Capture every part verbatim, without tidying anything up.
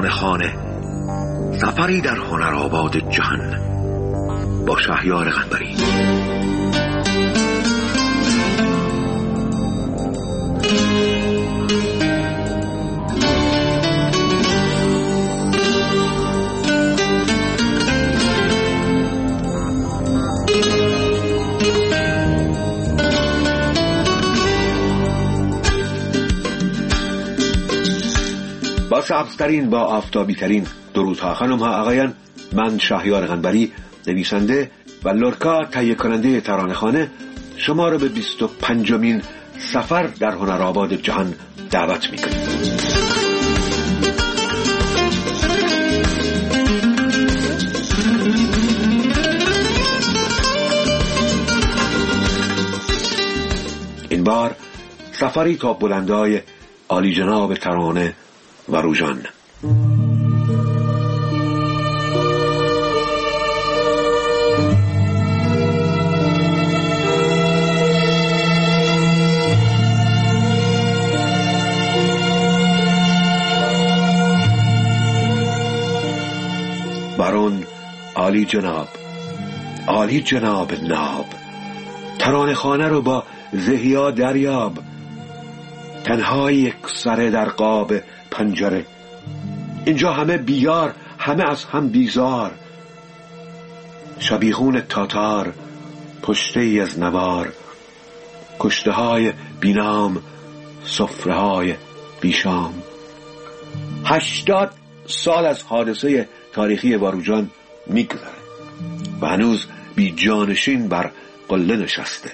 ترانه خانه، سفری در هنرآباد جهان با شهریار قنبری. با سبزترین، با آفتابی ترین درودها خانم ها آقایان، من شهریار قنبری، نویسنده و لورکا تهیه کننده ترانه خانه، شما را به بیست و پنجمین سفر در هنرآباد جهان دعوت میکنیم. این بار سفری تا بلندای عالی جناب ترانه و روژان. برون عالی جناب، عالی جناب ناب، ترانه خانه رو با زهیا دریاب، تنها یک سره در قاب پنجره، اینجا همه بیار، همه از هم بیزار، شبیخون تاتار، پشته ای از نوار، کشته های بینام، سفره های بیشام. هشتاد سال از حادثه تاریخی واروجان میگذره و هنوز بی جانشین بر قله نشسته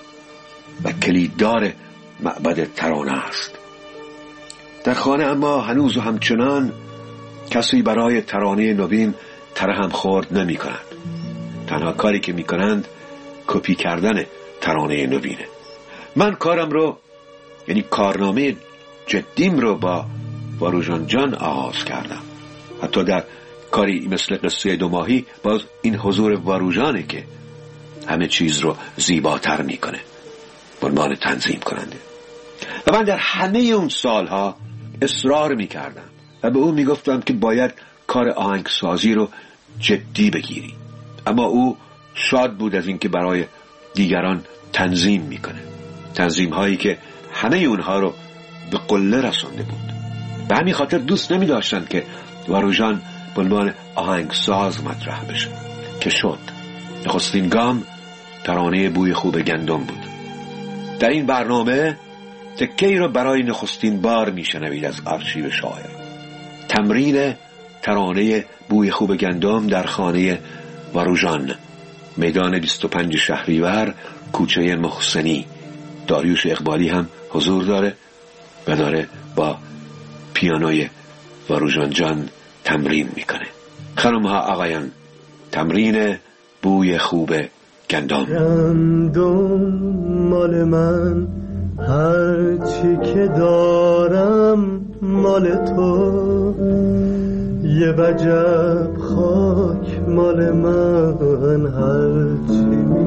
و کلیددار معبد ترانه است. در خانه اما هنوز و همچنان کسی برای ترانه نوین ترحم خورد نمی کند. تنها کاری که می کنند کپی کردن ترانه نوینه. من کارم رو، یعنی کارنامه جدیم رو با واروژان جان آغاز کردم. حتی در کاری مثل قصه دو ماهی باز این حضور واروژانه که همه چیز رو زیباتر می کنه به عنوان تنظیم کننده. و من در همه اون سالها اصرار می کردم و به او می گفتم که باید کار آهنگسازی رو جدی بگیری، اما او شاد بود از اینکه برای دیگران تنظیم می کنه، تنظیم هایی که همه اونها رو به قله رسانده بود. به همین خاطر دوست نمی داشتن که واروژان به عنوان آهنگساز مطرح بشه، که شد. نخستین گام ترانه بوی خوب گندم بود. در این برنامه تکه‌ای رو برای نخستین بار میشنوید از آرشیو شاعر. تمرین ترانه بوی خوب گندم در خانه واروژان، میدان بیست و پنج شهریور، کوچه محسنی. داریوش اقبالی هم حضور داره و داره با پیانوی واروژان جان تمرین میکنه. خانم ها آقایان، تمرین بوی خوب گندم. گندم مال من، هر چی که دارم مال تو، یه وجب خاک مال من، هر چی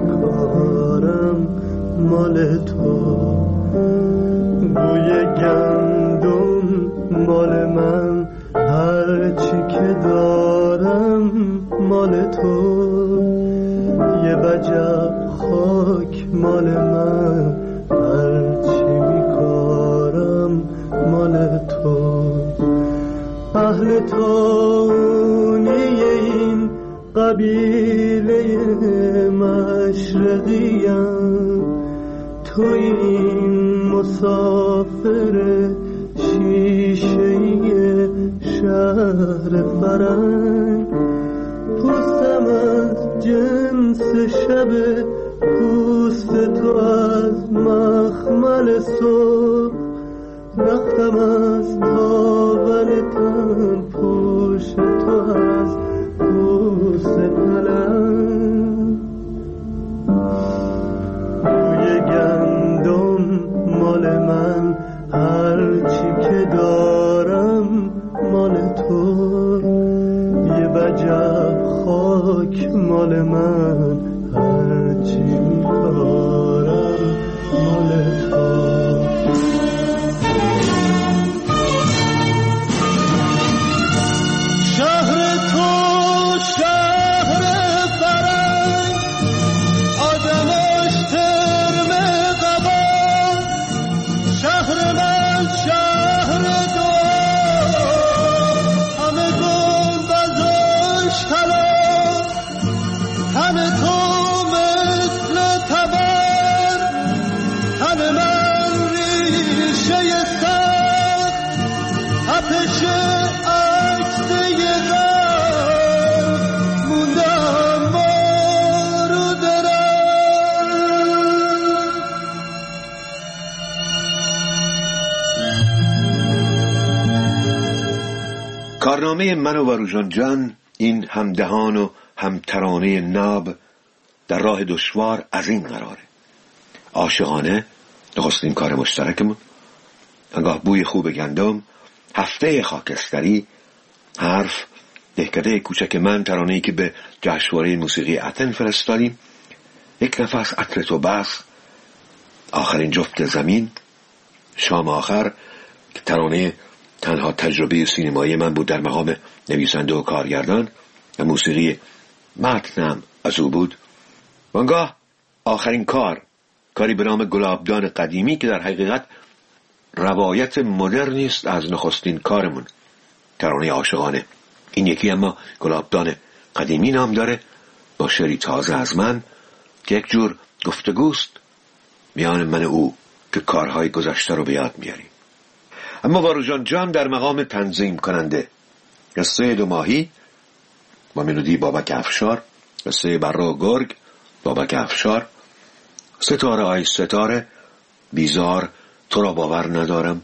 میکارم مال تو، بوی گندم مال من، هر چی که دارم مال تو، یه وجب خاک مال من، هر چی میکارم مال تو. اهل تونی این قبیله مشرقیم، تو این مسافر شیشه‌ای شهر فرنگ، پوستم از جنس شب پوست تو از مخمل صبح، رختم از تاول تن پوش تو از پوست پلنگ. بوی گندم مال من، هر چی که دارم مال تو، یه وجب خاک مال من، هر چی میکارم مال تو. کارنامه من و وروژان جان، این همدهان و همترانه ناب در راه دشوار از این قراره: عاشقانه، نخستین کار مشترکمون، انگاه بوی خوب گندم، هفته خاکستری، حرف، دهکده کوچک من، ترانه‌ای که به جشنواره موسیقی اتن فرستادیم، یک نفس عطر تو بس، آخرین جفت زمین، شام آخر که ترانه تنها تجربه سینمایی من بود در مقام نویسنده و کارگردان و موسیقی متنم از او بود. وانگاه آخرین کار، کاری به نام گلابدان قدیمی که در حقیقت روایت مدرنی است از نخستین کارمون، ترانه عاشقانه. این یکی اما گلابدان قدیمی نام داره، با شعری تازه از من که یک جور گفتگوست میان من و او که کارهای گذشته رو به یاد میاریم. اما وروژان جان در مقام تنظیم کننده، قصه دو ماهی با ملودی بابک افشار، قصه بره و گرگ بابک افشار، ستاره آی ستاره، بیزار، تو را باور ندارم،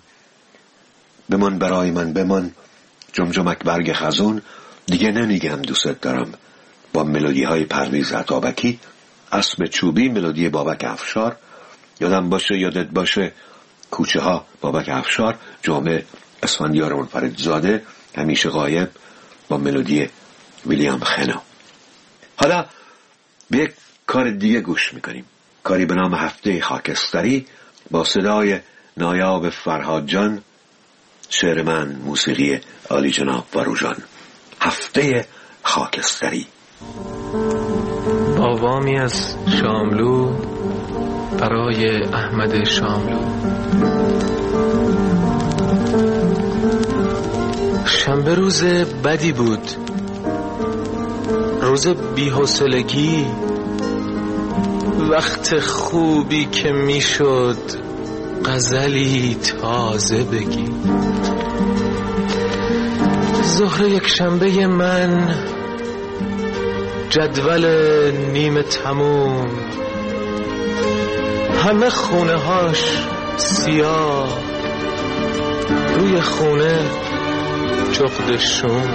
بمان برای من بمان، جمجمک برگ خزون، دیگه نمیگم دوست دارم با ملودی های پرویز عطابکی، اسب چوبی ملودی بابک افشار، یادم باشه یادت باشه کوچه ها بابک افشار، جامعه اسفندیار منفردزاده، همیشه غایب با ملودی ویلیام خنا. حالا به یک کار دیگه گوش میکنیم، کاری به نام هفته خاکستری با صدای نایاب فرهاد جان، شعر من، موسیقی عالی جناب وروژان. هفته خاکستری. با وامی از شاملو برای احمد شاملو. شنبه روز بدی بود، روز بی‌حوصلگی، وقت خوبی که میشد غزلی تازه بگی. ظهر یک شنبه من، جدول نیمه تموم، همه خونه هاش سیاه، روی خونه جغد شوم.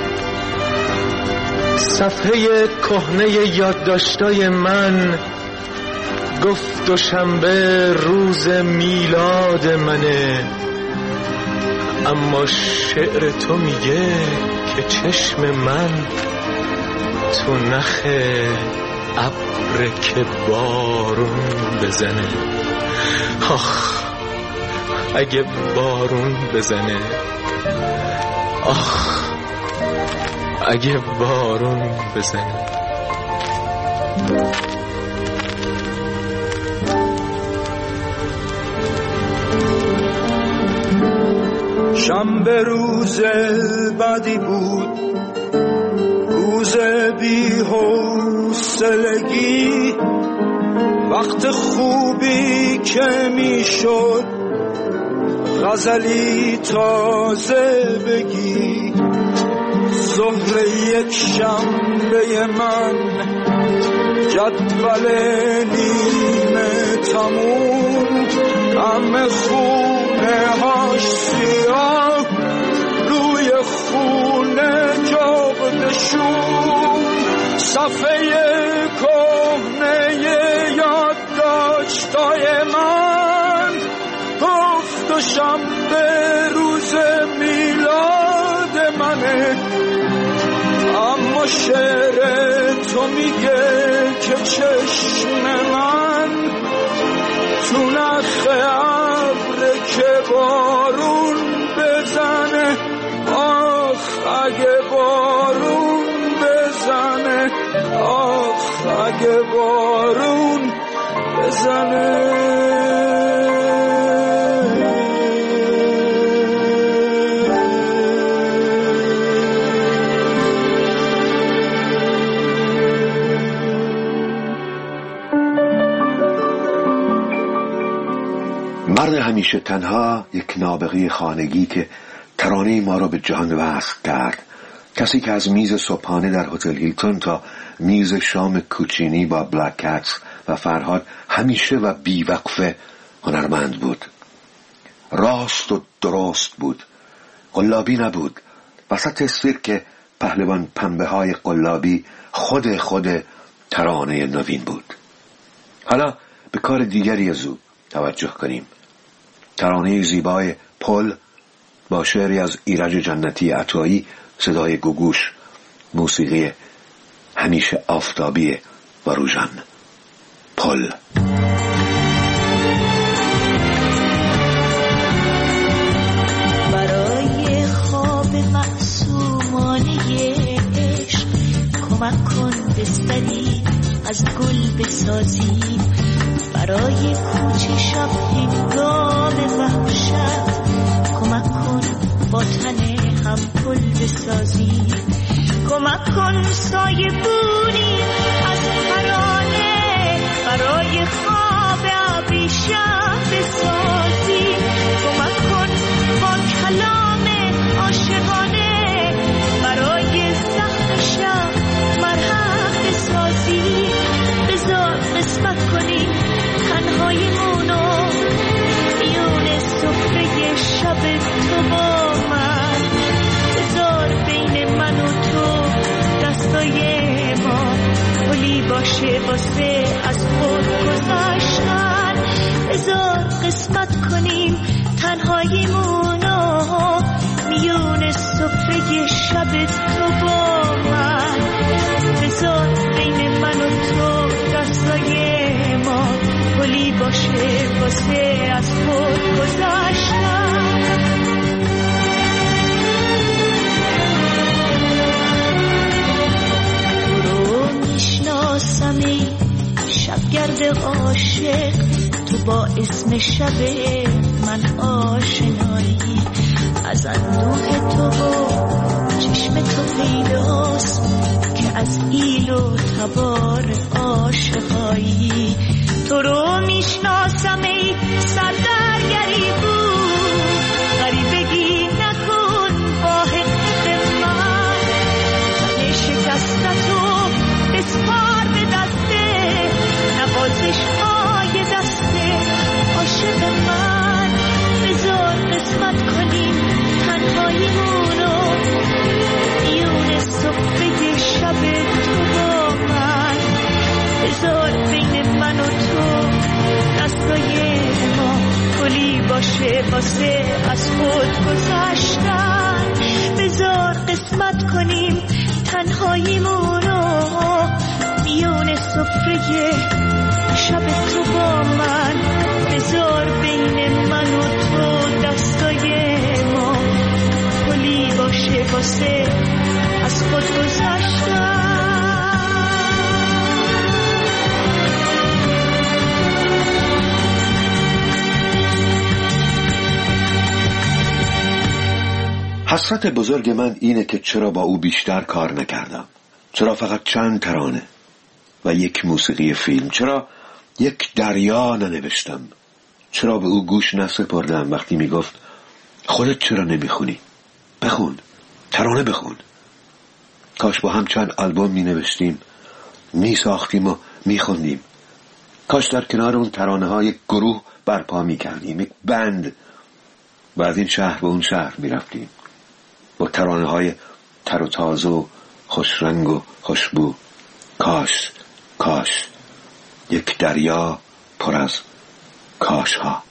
صفحه کهنه یادداشتای من گفت دوشنبه روز میلاد منه، اما شعر تو میگه که چشم من تو نخ ابر که بارون بزنه. آخ اگه بارون بزنه، آخ اگه بارون بزنه. شنبه روز بدی بود، روز بی‌حوصلگی، وقت خوبی که میشد غزلی تازه بگی. ظهر یک شنبه من، جدول نیمه تموم، همه خونه هاش سیاه، روی خونه جغد شوم. صفحه کهنه یادداشتای من گفت دوشنبه روز میلاد منه، اما شعر تو میگه که چشم من تو نخ ابر که بارون بزنه. آخ اگه بارون بزنه، آخ اگه بارون بزنه. همیشه تنها، یک نابغه خانگی که ترانه ما را به جهان وصل کرد، کسی که از میز صبحانه در هتل هیلتون تا میز شام کوچینی با بلک کتس و فرهاد همیشه و بیوقفه هنرمند بود. راست و درست بود، قلابی نبود. وسط سیرک پهلوان پنبه های قلابی خود خود ترانه نوین بود. حالا به کار دیگری از او توجه کنیم. ترانه زیبای پل با شعری از ایرج جنتی عطایی، صدای گوگوش، موسیقی همیشه آفتابی باروژان. پل. برای خواب معصومانه عشق کمک کن بستری از گل بسازیم، برای کوچه شب هنگام وحشت کمک کن با تن هم پل بسازیم، کمک کن سایه بونی از ترانه برای خواب ابریشم بسازیم، کمک کن با کلام عاشقانه برای زخم شب مرهم بسازیم، بذار قسمت کنیم تنهاییمونو میون سفره شب تو با من، بذار بین من و تو دستای ما پلی باشه واسه از خود گذشتن، بذار قسمت کنیم تنهاییمونو میون سفره شب تو با من، بذار بین من و تو دستای ما پلی باشه واسه از خود گذشتن. میشناسمی شبگرد عاشق، تو با اسم شب من آشنایی، از اندوه تو و چشم تو پیداست که از ایل و تبار عاشقایی، تو رو میشناسم ای سردرگری بود، غریبگی نکن با حق من، زن شکستتو بسپار به دسته نوازش های دسته عاشق من، بذار قسمت کنیم تنهاییمونو میون سفره شب تو با من، بذار بین من و تو دستای ما پلی باشه واسه از خود گذشتن، بذار قسمت کنیم تنهاییمونو میون سفره شب تو با من، بذار بین من و تو دستای ما پلی باشه واسه از خود گذشتن. حسرت بزرگ من اینه که چرا با او بیشتر کار نکردم، چرا فقط چند ترانه و یک موسیقی فیلم، چرا یک دریا ننوشتم، چرا به او گوش نسپردم وقتی میگفت خودت چرا نمیخونی؟ بخون، ترانه بخون. کاش با هم چند آلبوم می نوشتیم، می ساختیم و می خوندیم. کاش در کنار اون ترانه ها یک گروه برپا می کردیم، یک بند، و از این شهر به اون شهر می رفتیم با ترانه های تر و تازه و خوش رنگ و خوشبو. کاش کاش یک دریا پر از کاش ها.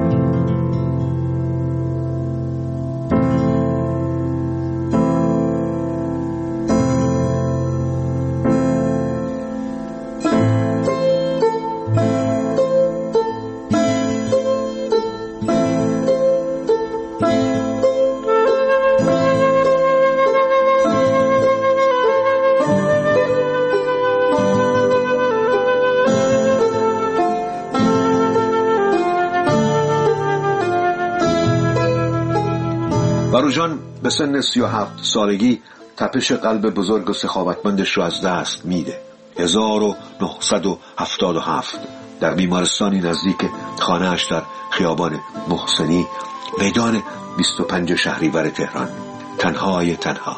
باروژان به سن سی و هفت سالگی تپش قلب بزرگ و سخاوتمندش رو از دست میده. هزار و نهصد و هفتاد و هفت در بیمارستانی نزدیک خانه‌اش در خیابان محسنی میدان بیست و پنج شهریور تهران، تنهای تنها.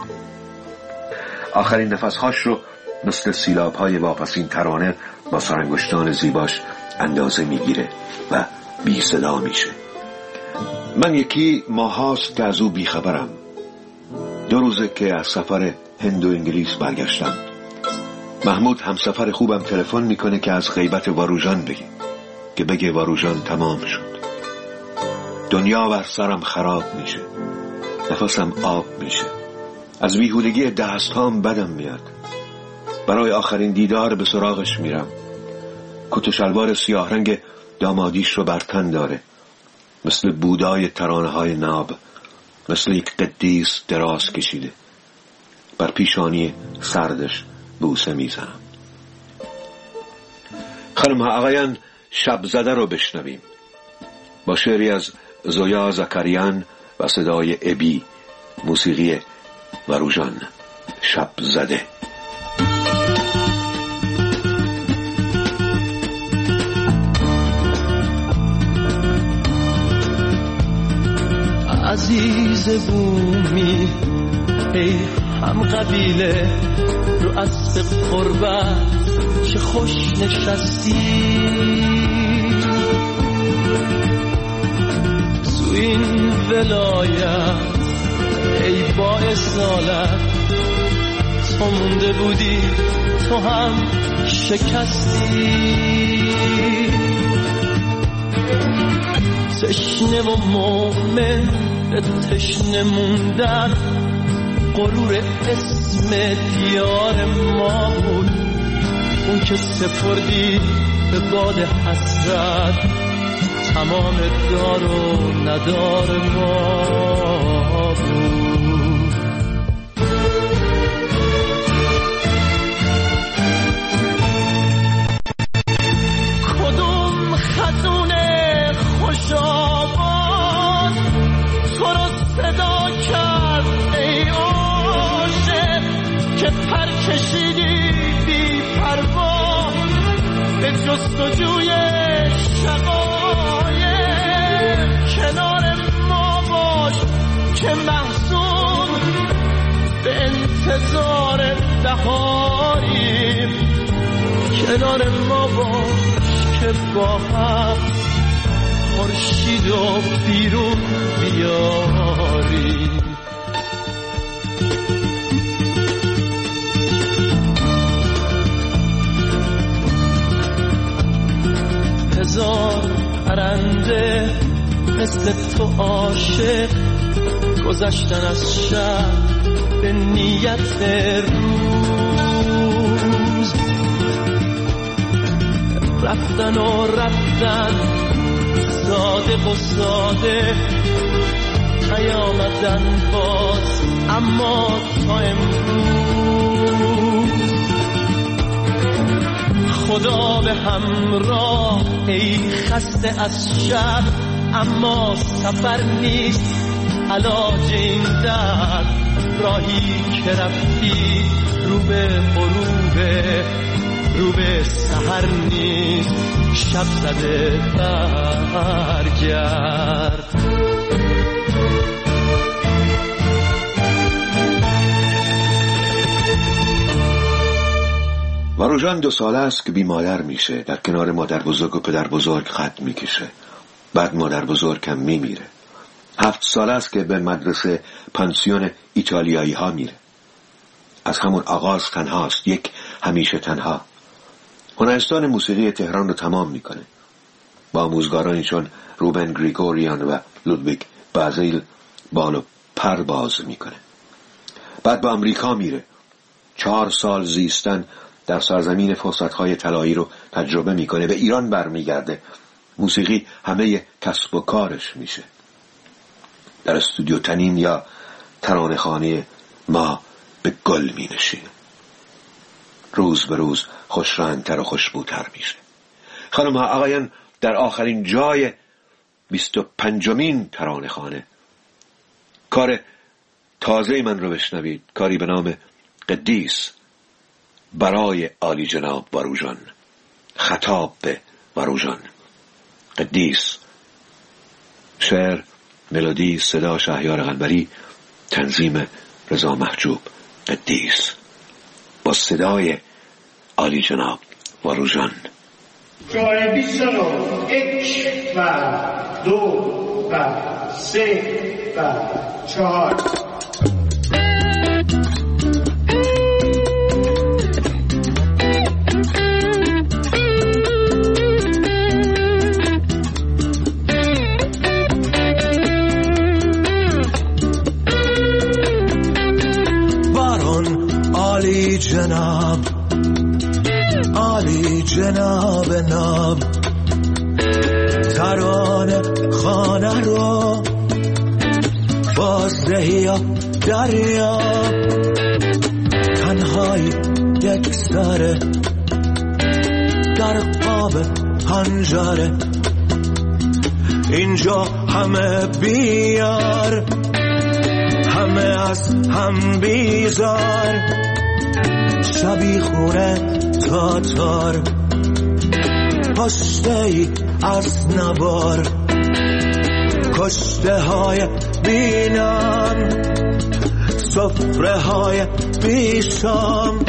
آخرین نفسهاش رو مثل سیلاب‌های واپسین ترانه با سرانگشتان زیباش اندازه میگیره و بی صدا میشه. من یکی ماهاست که از او بیخبرم. دو روزه که از سفر هند و انگلیس برگشتم. محمود همسفر خوبم تلفن میکنه که از غیبت واروژان بگی، که بگه واروژان تمام شد. دنیا بر سرم خراب میشه، نفسم آب میشه، از بیهودگی دستهام بدم میاد. برای آخرین دیدار به سراغش میرم. کت و شلوار سیاه رنگ دامادیش رو بر تن داره، مثل بودای ترانه های ناب، مثل یک قدیس دراز کشیده. بر پیشانی سردش بوسه میزنم. خانم ها آقایان، شب زده رو بشنویم با شعری از زویا زکریان و صدای ابی، موسیقی واروژان. شب زده. عزیز بومی ای هم قبیله، رو اسب قربت چه خوش نشستی. تو این ولایت ای با اصالت، تو مونده بودی تو هم شکستی. تشنه و مومن به تشنه موندن، غرور اسم دیار ما بود. اون که سپردی به باد حسرت، تمام دار و ندار ما بود. کدوم خزون خوش آباد تو رو صدا کرد ای عاشق، که پر کشیدی بی پروا به جستجوی شقایق. کنار ما باش که محزون به انتظار بهاریم، کنار ما باش که با هم خورشید و بیرون بیاریم. هزار پرنده مثل تو عاشق، گذشتن از شب به نیت روز، رفتن و رفتن صادق و ساده، نیامدن باز اما تا امروز. خدا به همراه ای خسته از شب، اما سفر نیست علاج این درد. راهی که رفتی رو به غروبه، رو به سحر نیست شب زده برگرد. واروژان دو ساله است که بی مادر میشه. در کنار مادر بزرگ و پدر بزرگ خط میکشه. بعد مادر بزرگ هم میمیره. هفت ساله است که به مدرسه پانسیون ایتالیایی ها میره. از همون آغاز تنهاست، یک همیشه تنها. هنرستان موسیقی تهران رو تمام میکنه با آموزگارانی چون روبن گریگوریان و لودویگ بازیل بال و پر باز میکنه. بعد به امریکا میره. چهار سال زیستن در سرزمین فرصت‌های طلایی رو تجربه میکنه. به ایران برمیگرده. موسیقی همه کسب و کارش میشه. در استودیو تنین یا ترانه خانه ما به گل می نشینه. روز به روز خوشرنگتر و خوشبوتر میشه. خانم ها آقایان، در آخرین جای بیست و پنجمین ترانه خانه کار تازه من رو بشنوید. کاری به نام قدیس برای عالی جناب واروژان، خطاب به و روژان. قدیس. شعر، ملودی، صدا شهریار قنبری، تنظیم رضا محجوب. قدیس با صدای عالی جناب و روژان. شماره بیست و نه، یک و دو و سه و چهار. عالی جناب، عالی جناب ناب، ترانه خانه رو بازدهی دریا، تنهایی یک سره در قاب پنجره، اینجا همه بیار، همه از هم بیزار، شبی خونه تاتار، پشته ای از نوار، کشته های بینام، سفره های بیشام.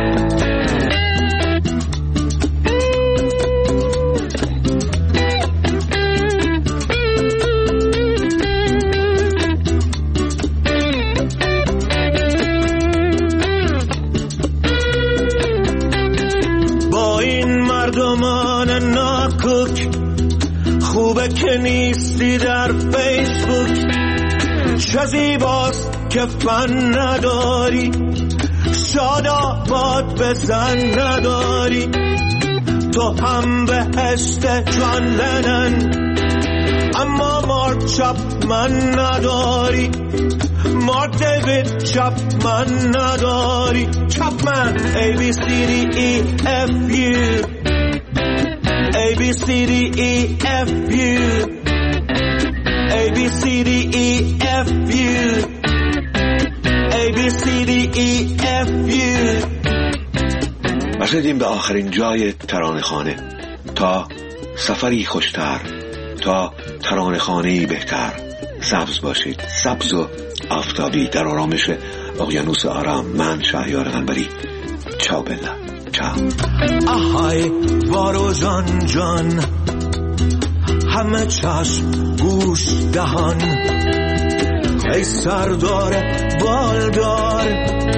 خوبه که نیستی در فیسبوک، چه زیباست که فن نداری، شاداباد بزن نداری، تو هم بهشت جان لنن اما مارک چپمن نداری، مارک دیوید چپمن نداری. چپمن A B C D E F U A B C D E F U A B C D E F U A B C D E F U. رسیدیم به آخرین جای ترانه خانه. تا سفری خوشتر، تا ترانه خانه‌ای بهتر، سبز باشید، سبز و آفتابی در آرامش اقیانوس آرام. من شهریار قنبری. چاو بلا چاو. آهای وارو جان جان، همه چشم گوش دهان، ای سردار بالدار،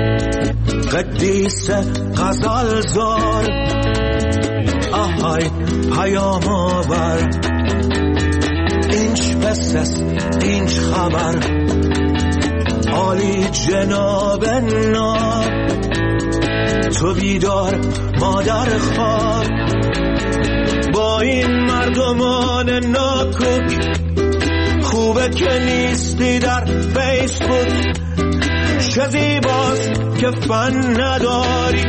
قدیس غزلزار، آهای پیام آور، اینچ بسس اینچ خبر، عالی جناب ناب، تو بیدار مادر خواب، با این مردمان ناکوک، خوبه که نیستی در فیسبوک، چه زیباست که فن نداری،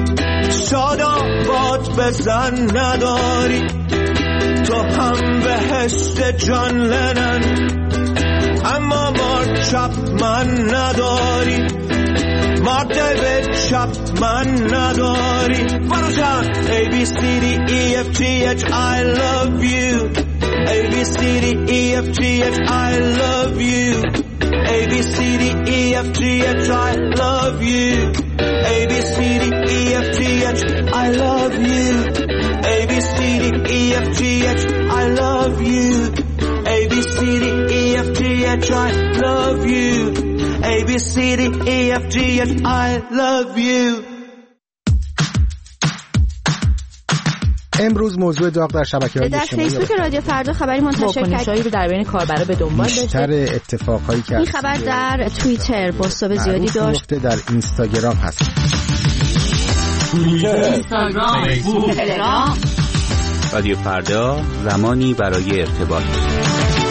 شاداباد بزن نداری، تو هم بهشت جان لنن اما مارک چپمن نداری، مارک دیوید چپمن نداری. برو جان A B C D E F G H I love you A B C D E F G H I love you A B C D E F G H I love you A B C D E F G H I love you A B C D E F G H I love you A B C D E F G H I love you A B C D E F G H I love you. امروز موضوع داغ در شبکه‌های اجتماعی در فیسبوک رادیو فردا خبری منتشر کرد. واکنش‌هایی رو در بین کاربرا به دنبال داشت. بیشتر اتفاقایی که این خبر در توییتر بازتاب زیادی داشت. در اینستاگرام هست. اینستاگرام، فیسبوک، تلگرام. رادیو فردا، زمانی برای ارتباط.